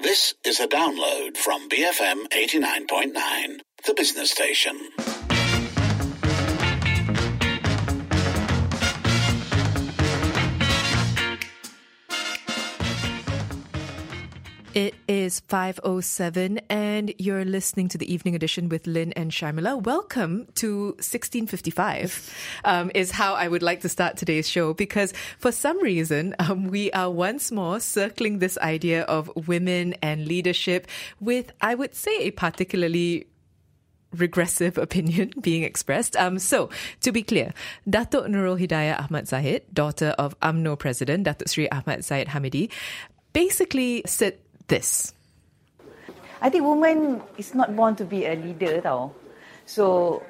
This is a download from BFM 89.9, the business station. It is 5:07 and you're listening to the evening edition with Lynn and Sharmila. Welcome to 1655 is how I would like to start today's show, because for some reason we are once more circling this idea of women and leadership with, I would say, a particularly regressive opinion being expressed. So, to be clear, Datuk Nurul Hidayah Ahmad Zahid, daughter of UMNO President Datuk Seri Ahmad Zahid Hamidi, basically said this. I think woman is not born to be a leader, tau. So,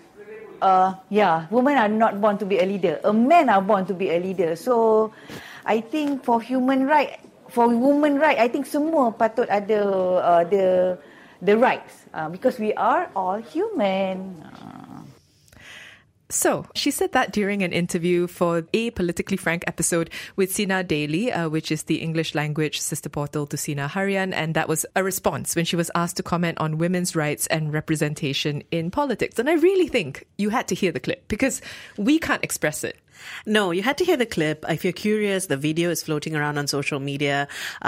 women are not born to be a leader. Men are born to be a leader. So, I think for women right, I think semua patut ada the rights because we are all human. So, she said that during an interview for a Politically Frank episode with Sina Daily, which is the English language sister portal to Sina Harian, and that was a response when she was asked to comment on women's rights and representation in politics. And I really think you had to hear the clip because we can't express it. No, you had to hear the clip. If you're curious, the video is floating around on social media.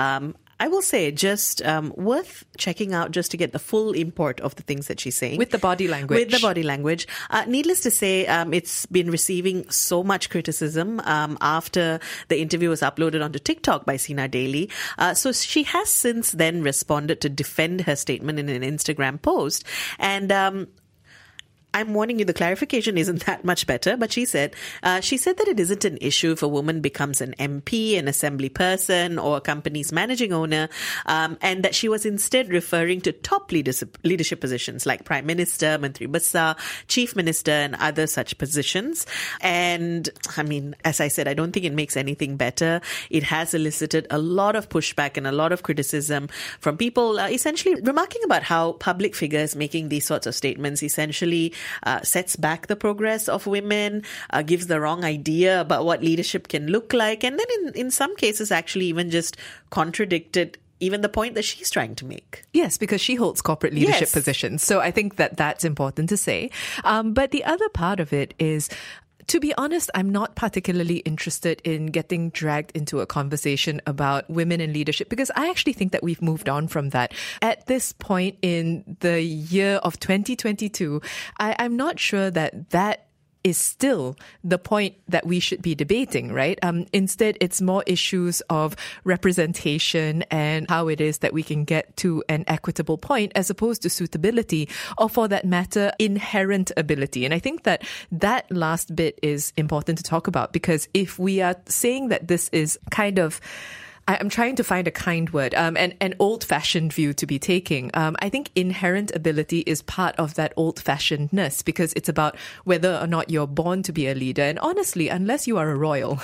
I will say just worth checking out just to get the full import of the things that she's saying. With the body language. Needless to say, it's been receiving so much criticism after the interview was uploaded onto TikTok by Sina Daily. So she has since then responded to defend her statement in an Instagram post. And I'm warning you, the clarification isn't that much better, but she said that it isn't an issue if a woman becomes an MP, an assembly person, or a company's managing owner, and that she was instead referring to top leadership positions like Prime Minister, Menteri Besar, Chief Minister, and other such positions. And I mean, as I said, I don't think it makes anything better. It has elicited a lot of pushback and a lot of criticism from people essentially remarking about how public figures making these sorts of statements essentially sets back the progress of women, gives the wrong idea about what leadership can look like, and then in some cases actually even just contradicted even the point that she's trying to make. Yes, because she holds corporate leadership positions. So I think that that's important to say. But the other part of it is, to be honest, I'm not particularly interested in getting dragged into a conversation about women in leadership because I actually think that we've moved on from that. At this point in the year of 2022, I'm not sure that is still the point that we should be debating, right? Instead, it's more issues of representation and how it is that we can get to an equitable point as opposed to suitability or, for that matter, inherent ability. And I think that last bit is important to talk about because if we are saying that this is kind of, I'm trying to find a kind word, an old-fashioned view to be taking. I think inherent ability is part of that old-fashionedness because it's about whether or not you're born to be a leader. And honestly, unless you are a royal,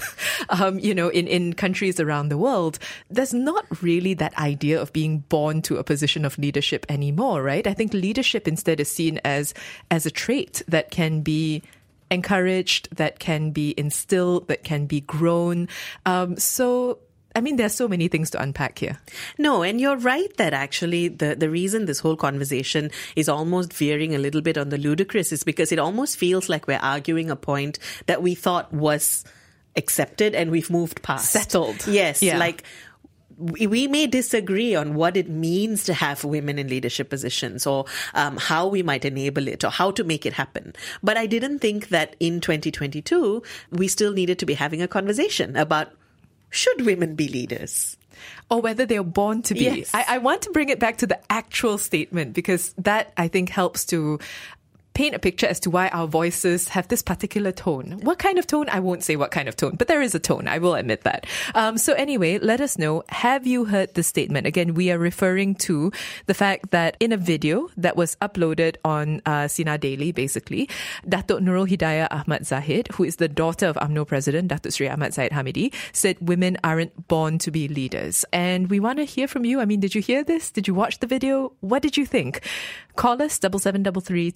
in countries around the world, there's not really that idea of being born to a position of leadership anymore, right? I think leadership instead is seen as a trait that can be encouraged, that can be instilled, that can be grown. There's so many things to unpack here. No, and you're right that actually the reason this whole conversation is almost veering a little bit on the ludicrous is because it almost feels like we're arguing a point that we thought was accepted and we've moved past. Settled. Yes, yeah. Like we may disagree on what it means to have women in leadership positions or how we might enable it or how to make it happen. But I didn't think that in 2022, we still needed to be having a conversation about should women be leaders? Or whether they're born to be. Yes. I want to bring it back to the actual statement because that, I think, helps to paint a picture as to why our voices have this particular tone. What kind of tone? I won't say what kind of tone, but there is a tone. I will admit that. So anyway, let us know. Have you heard the statement? Again, we are referring to the fact that in a video that was uploaded on Sina Daily, basically, Datuk Nurul Hidayah Ahmad Zahid, who is the daughter of UMNO President Datuk Seri Ahmad Zahid Hamidi, said women aren't born to be leaders. And we want to hear from you. I mean, did you hear this? Did you watch the video? What did you think? Call us 7733 2900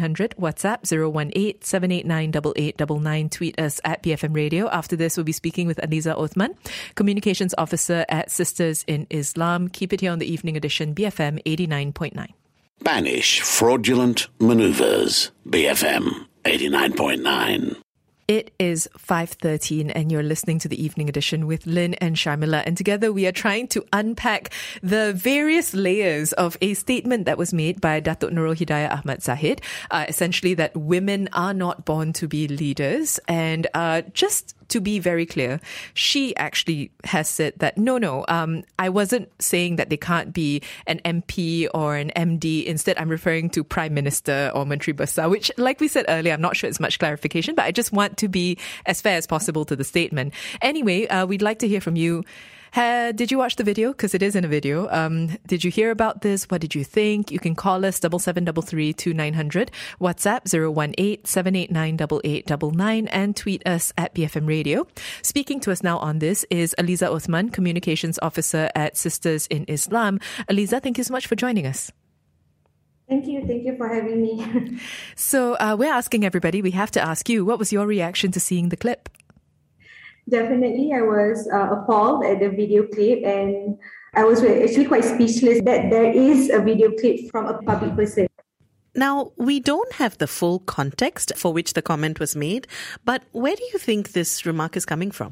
2900, WhatsApp 018-789-8899, tweet us at BFM Radio. After this, we'll be speaking with Aliza Othman, Communications Officer at Sisters in Islam. Keep it here on the Evening Edition, BFM 89.9. Banish fraudulent maneuvers. BFM 89.9. It is 5:13 and you're listening to the Evening Edition with Lynn and Sharmila. And together we are trying to unpack the various layers of a statement that was made by Datuk Nurul Hidayah Ahmad Zahid, essentially that women are not born to be leaders. And just to be very clear, she actually has said that, no, I wasn't saying that they can't be an MP or an MD. Instead, I'm referring to Prime Minister or Menteri Besar, which, like we said earlier, I'm not sure it's much clarification, but I just want to be as fair as possible to the statement. Anyway, we'd like to hear from you. Did you watch the video? Because it is in a video. Did you hear about this? What did you think? You can call us 7733-2900, WhatsApp 018-789-8899, and tweet us at BFM Radio. Speaking to us now on this is Aliza Othman, Communications Officer at Sisters in Islam. Aliza, thank you so much for joining us. Thank you for having me. So we're asking everybody, we have to ask you, what was your reaction to seeing the clip? Definitely, I was appalled at the video clip, and I was actually quite speechless that there is a video clip from a public person. Now, we don't have the full context for which the comment was made, but where do you think this remark is coming from?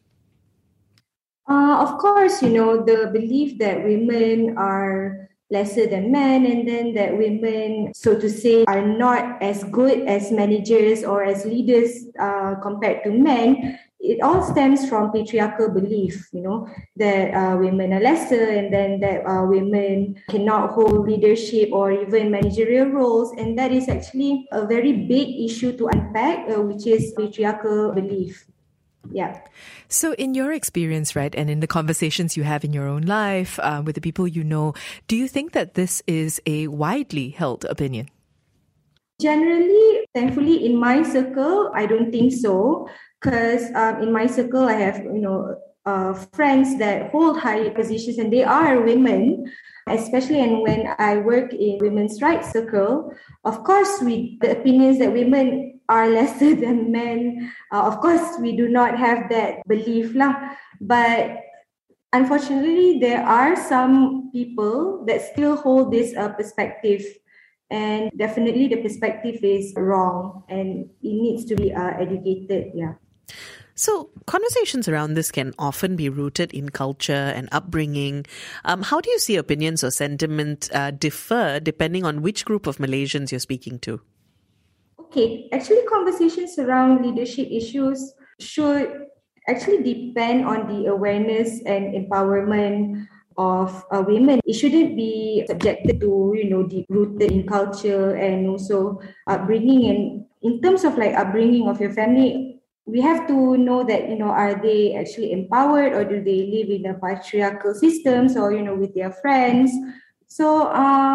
Of course, the belief that women are lesser than men, and then that women, so to say, are not as good as managers or as leaders compared to men. It all stems from patriarchal belief, that women are lesser, and then that women cannot hold leadership or even managerial roles. And that is actually a very big issue to unpack, which is patriarchal belief. Yeah. So in your experience, right, and in the conversations you have in your own life with the people you know, do you think that this is a widely held opinion? Generally, thankfully, in my circle, I don't think so. Because in my circle, I have, friends that hold high positions, and they are women, especially and when I work in women's rights circle. Of course, the opinions that women are lesser than men, of course, we do not have that belief lah. But unfortunately, there are some people that still hold this perspective. And definitely the perspective is wrong and it needs to be educated. Yeah. So conversations around this can often be rooted in culture and upbringing. How do you see opinions or sentiment differ depending on which group of Malaysians you're speaking to? Okay, actually conversations around leadership issues should actually depend on the awareness and empowerment of women. It shouldn't be subjected to, rooted in culture and also upbringing. And in terms of upbringing of your family, we have to know that, are they actually empowered, or do they live in a patriarchal systems, or, with their friends? So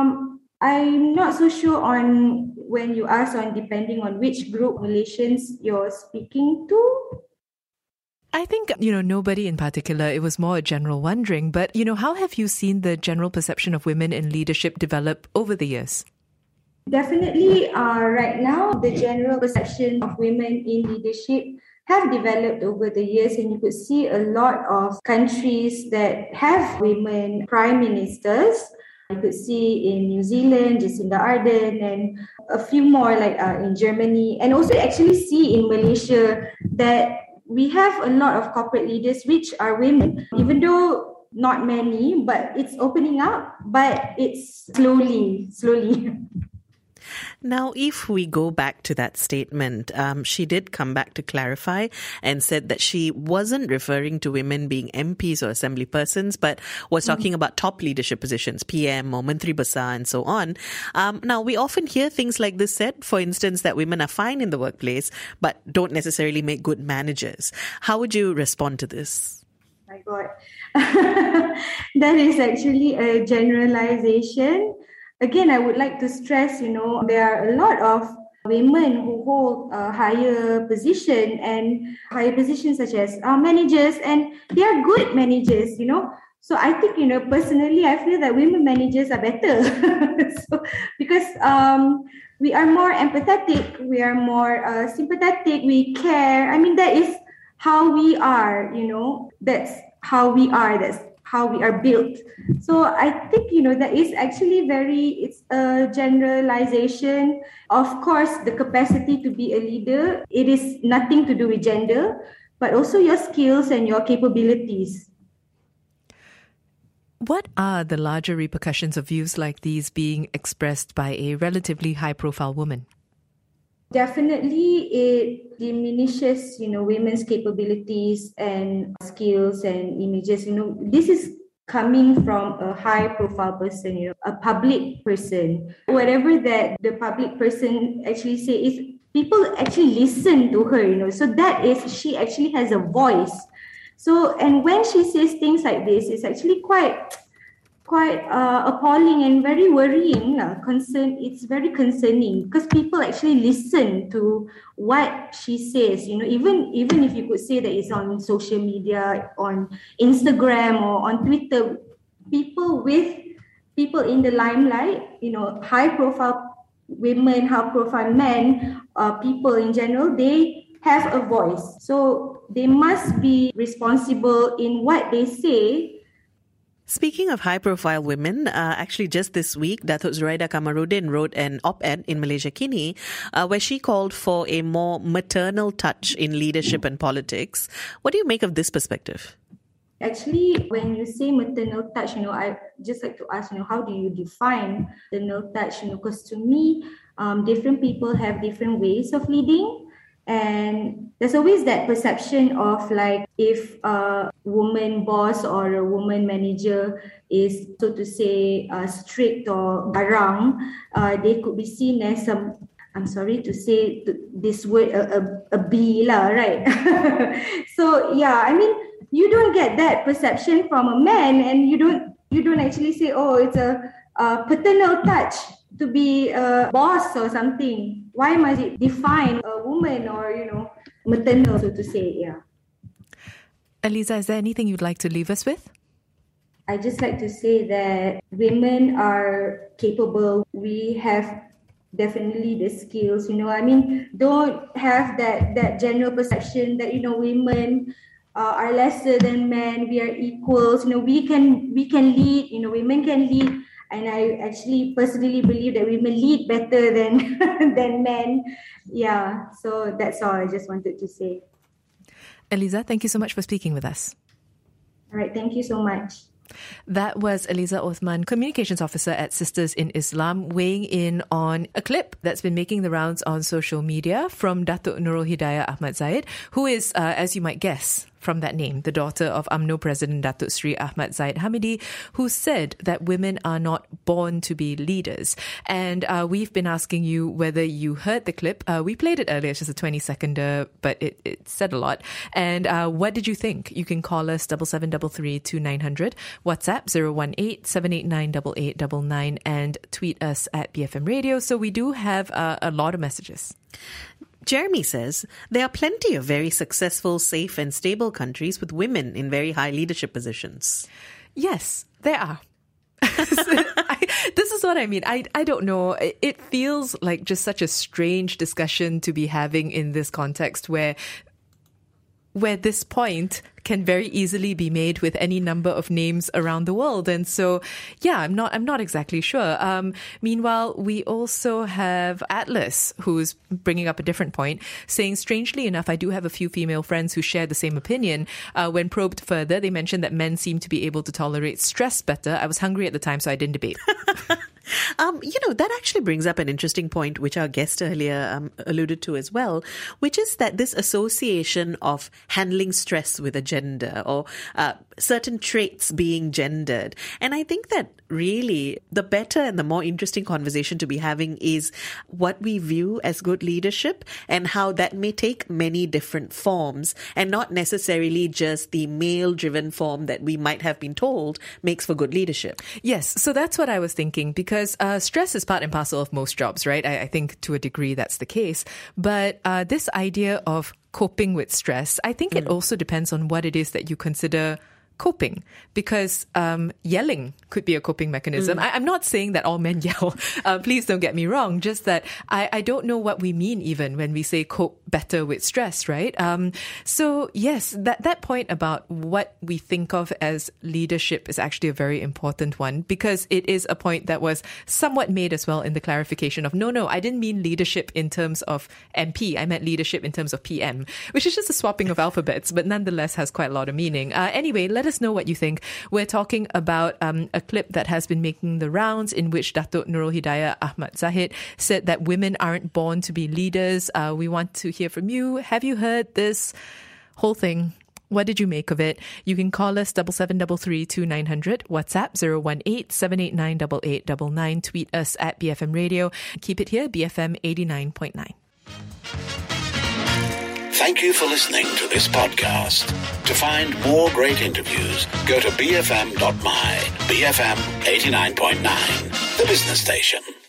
I'm not so sure on when you ask on depending on which group Malaysians you're speaking to. I think, nobody in particular, it was more a general wondering, but, how have you seen the general perception of women in leadership develop over the years? Definitely, right now, the general perception of women in leadership have developed over the years, and you could see a lot of countries that have women prime ministers. You could see in New Zealand, Jacinda Ardern, and a few more in Germany, and also actually see in Malaysia that we have a lot of corporate leaders which are women, even though not many, but it's opening up, but it's slowly. Now, if we go back to that statement, she did come back to clarify and said that she wasn't referring to women being MPs or assembly persons, but was talking about top leadership positions, PM or Menteri Besar and so on. Now, we often hear things like this said, for instance, that women are fine in the workplace, but don't necessarily make good managers. How would you respond to this? My God, that is actually a generalization. Again, I would like to stress, there are a lot of women who hold a higher position and higher positions such as managers, and they are good managers, So I think, personally, I feel that women managers are better. Because we are more empathetic, we are more sympathetic, we care. I mean, that is how we are, that's how we are, that's how we are built. So I think, that is actually it's a generalization. Of course, the capacity to be a leader, it is nothing to do with gender, but also your skills and your capabilities. What are the larger repercussions of views like these being expressed by a relatively high-profile woman? Definitely, it diminishes, women's capabilities and skills and images. This is coming from a high-profile person, a public person. Whatever that the public person actually say is, people actually listen to her. So that is, she actually has a voice. So, and when she says things like this, it's actually quite appalling and very worrying. It's very concerning because people actually listen to what she says. Even if you could say that it's on social media, on Instagram or on Twitter, people in the limelight, high-profile women, high-profile men, people in general, they have a voice. So they must be responsible in what they say. Speaking of high-profile women, actually just this week, Datuk Zuraida Kamarudin wrote an op-ed in Malaysia Kini where she called for a more maternal touch in leadership and politics. What do you make of this perspective? Actually, when you say maternal touch, I just like to ask, how do you define maternal touch? Because to me, different people have different ways of leading. And there's always that perception of like, if a woman boss or a woman manager is, so to say, strict or garang, they could be seen as I'm sorry to say this word, a bee lah, right? So yeah, I mean, you don't get that perception from a man, and you don't actually say, oh, it's a paternal touch to be a boss or something. Why must it define a woman or, maternal, so to say, yeah. Eliza, is there anything you'd like to leave us with? I just like to say that women are capable. We have definitely the skills, don't have that general perception that, women are lesser than men, we are equals, we can lead, women can lead. And I actually personally believe that women lead better than men. Yeah, so that's all I just wanted to say. Eliza, thank you so much for speaking with us. All right, thank you so much. That was Eliza Othman, Communications Officer at Sisters in Islam, weighing in on a clip that's been making the rounds on social media from Datuk Nurul Hidayah Ahmad Zahid, who is, as you might guess from that name, the daughter of UMNO President Datuk Sri Ahmad Zahid Hamidi, who said that women are not born to be leaders. And we've been asking you whether you heard the clip. We played it earlier, it's just a 20-seconder, but it said a lot. And what did you think? You can call us 7733-2900, WhatsApp 018-789-8899, and tweet us at BFM Radio. So we do have a lot of messages. Jeremy says, there are plenty of very successful, safe and stable countries with women in very high leadership positions. Yes, there are. This is what I mean. I don't know. It feels like just such a strange discussion to be having in this context where this point can very easily be made with any number of names around the world. And so, yeah, I'm not exactly sure. Meanwhile, we also have Atlas, who's bringing up a different point, saying, strangely enough, I do have a few female friends who share the same opinion. When probed further, they mentioned that men seem to be able to tolerate stress better. I was hungry at the time, so I didn't debate. That actually brings up an interesting point, which our guest earlier alluded to as well, which is that this association of handling stress with a gender or certain traits being gendered. And I think that really the better and the more interesting conversation to be having is what we view as good leadership and how that may take many different forms and not necessarily just the male-driven form that we might have been told makes for good leadership. Yes, so that's what I was thinking, because stress is part and parcel of most jobs, right? I think to a degree that's the case. But this idea of coping with stress, I think it also depends on what it is that you consider coping, because yelling could be a coping mechanism. I'm not saying that all men yell. Please don't get me wrong. Just that I don't know what we mean even when we say cope better with stress, right? So yes, that point about what we think of as leadership is actually a very important one, because it is a point that was somewhat made as well in the clarification of, no, I didn't mean leadership in terms of MP. I meant leadership in terms of PM, which is just a swapping of alphabets, but nonetheless has quite a lot of meaning. Anyway, let us know what you think. We're talking about a clip that has been making the rounds in which Datuk Nurul Hidayah Ahmad Zahid said that women aren't born to be leaders. We want to hear from you. Have you heard this whole thing? What did you make of it? You can call us 7733 2900, WhatsApp 018-789-8899, tweet us at BFM Radio. Keep it here, BFM 89.9. Thank you for listening to this podcast. To find more great interviews, go to bfm.my, BFM 89.9, the business station.